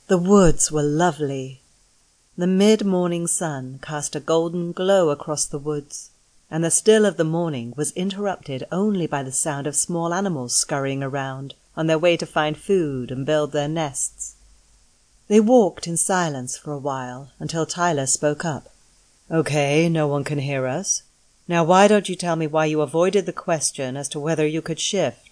The woods were lovely. The mid-morning sun cast a golden glow across the woods, and the still of the morning was interrupted only by the sound of small animals scurrying around on their way to find food and build their nests. They walked in silence for a while until Tyler spoke up. "Okay, no one can hear us. Now why don't you tell me why you avoided the question as to whether you could shift?"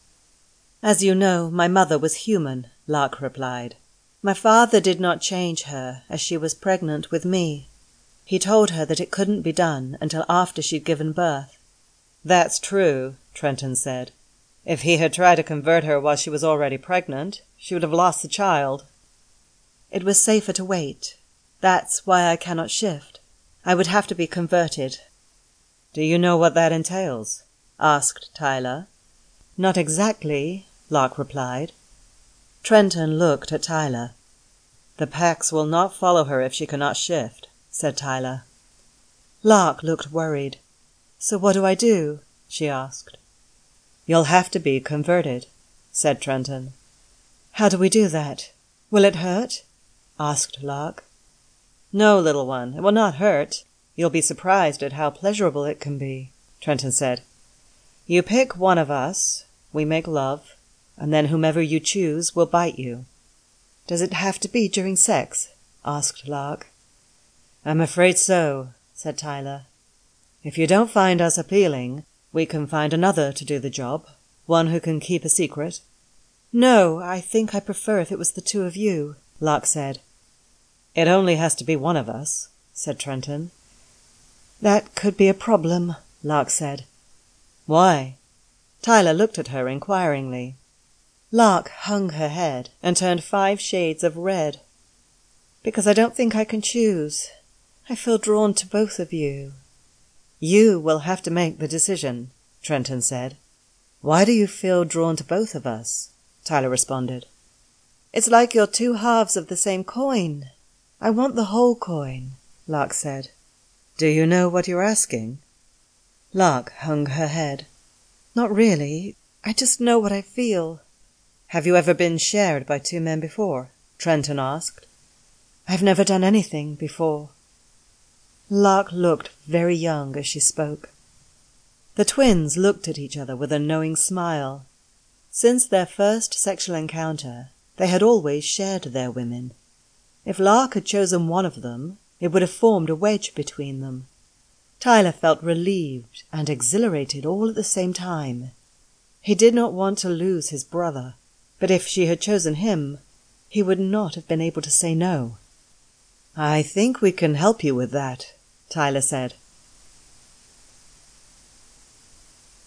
"As you know, my mother was human," Lark replied. "My father did not change her as she was pregnant with me. He told her that it couldn't be done until after she'd given birth." "That's true," Trenton said. "If he had tried to convert her while she was already pregnant, she would have lost the child." "It was safer to wait. That's why I cannot shift. I would have to be converted." "Do you know what that entails?" asked Tyler. "Not exactly," Lark replied. Trenton looked at Tyler. "The Pax will not follow her if she cannot shift," said Tyler. Lark looked worried. "So what do I do?" she asked. "You'll have to be converted," said Trenton. "How do we do that? Will it hurt?" asked Lark. "No, little one, it will not hurt. You'll be surprised at how pleasurable it can be," Trenton said. "You pick one of us, we make love, and then whomever you choose will bite you." "Does it have to be during sex?" asked Lark. "I'm afraid so," said Tyler. "If you don't find us appealing, we can find another to do the job, one who can keep a secret." "No, I think I prefer if it was the two of you," Lark said. "It only has to be one of us," said Trenton. "That could be a problem," Lark said. "Why?" Tyler looked at her inquiringly. Lark hung her head and turned 5 shades of red. "Because I don't think I can choose. I feel drawn to both of you." "You will have to make the decision," Trenton said. "Why do you feel drawn to both of us?" Tyler responded. "It's like you're 2 halves of the same coin. I want the whole coin," Lark said. "Do you know what you're asking?" Lark hung her head. "Not really. I just know what I feel." "Have you ever been shared by 2 men before?" Trenton asked. "I've never done anything before." Lark looked very young as she spoke. The twins looked at each other with a knowing smile. Since their first sexual encounter, they had always shared their women. If Lark had chosen one of them, it would have formed a wedge between them. Tyler felt relieved and exhilarated all at the same time. He did not want to lose his brother, but if she had chosen him, he would not have been able to say no. "I think we can help you with that," Tyler said.